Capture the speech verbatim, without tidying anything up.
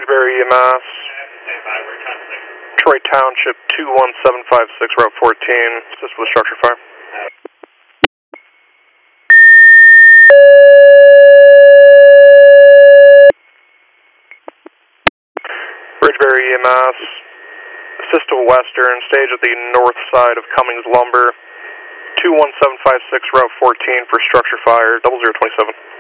Bridgebury E M S, Troy Township two one seven five six, Route fourteen, assist with structure fire. Bridgebury E M S, assist to Western, stage at the north side of Cummings Lumber, two one seven five six, Route fourteen for structure fire, double zero twenty-seven.